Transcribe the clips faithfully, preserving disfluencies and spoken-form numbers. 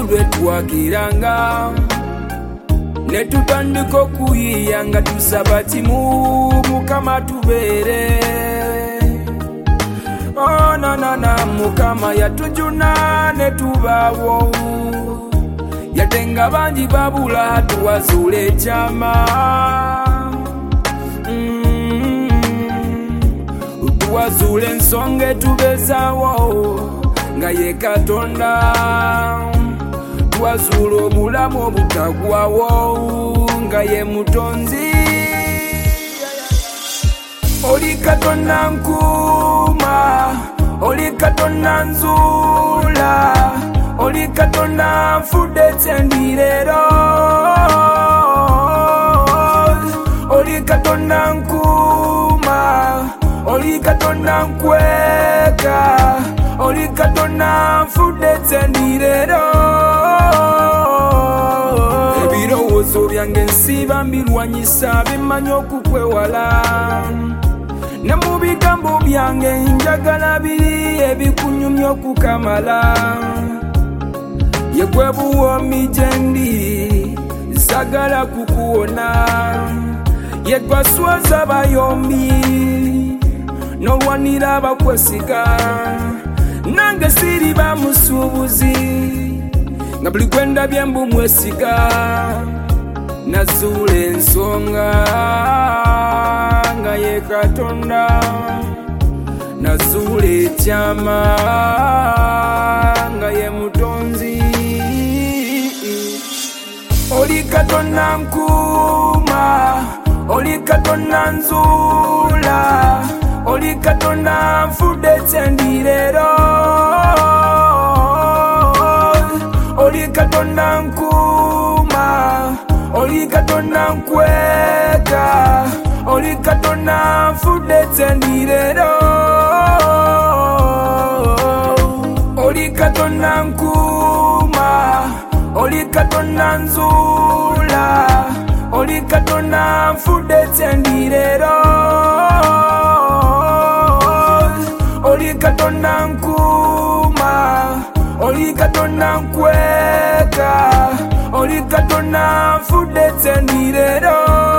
lwetwagiranga ne tutandika okuyiiya nga tusaba kimu Mukama tubeere. Oh, na na na Mukama yatujuna ne tubaawo yatenga bangi babula tuwazuula ekyama. mm. Tuwazuula ensonga etubezaawo nga ye Katonda. Tuwazuula obulamu obutagwawo nga ye Mutonzi. Oli Katonda nkuuma, oli Katonda nzuula, oli Katonda nfudde kyendireero. Oli Katonda nkuuma, oli Katonda nkweka, oli Katonda nfudde kyendireero. Ebirowoozo byange nsiiba mbirwanyisa bimmanyi okukwewala, ne mu bigambo byange njagala biri ebikunyumya okukamala. Ye gwe buwoomi gye ndi sagala kukuwona, ye gwaswaza abayombi n'olwanira abakwesiga. Nange siriba musuubuzi nga buli gwe ndabye mbu mwesiga. Nazuula ensonga nga ye Katonda, nazuula ekyama nga ye Mutonzi. Oli Katonda nkuuma, oli Katonda nzuula, oli Katonda nfudde kyendireero. Oli Katonda nkuuma, oli Katonda nkweka, oli Katonda nfudde kyendireero. Oli Katonda nkuuma, oli Katonda nzuula, oli Katonda nfudde kyendireero. Oli Katonda nkuuma, oli Katonda nkweka, oli Katonda nfudde kyendireero.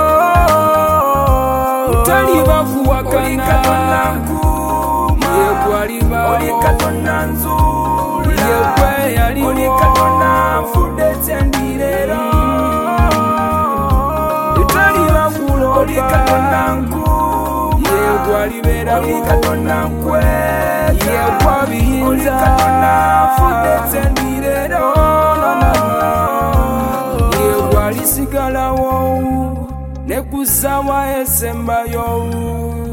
Taliba kuwakana, oli Katonda nkuuma, ye gwalibawo, oli Katonda nzuula, ye gwe yaliwo, oli Katonda nfudde kyendireero. Taliba kuloka, oli Katonda nkuuma, ye gwalibeerawo, oli Katonda nkweka, ye gwabiyinza, oli Katonda nfudde kyendireero. Ye gwalisigalawo ne kusaawa esembayo.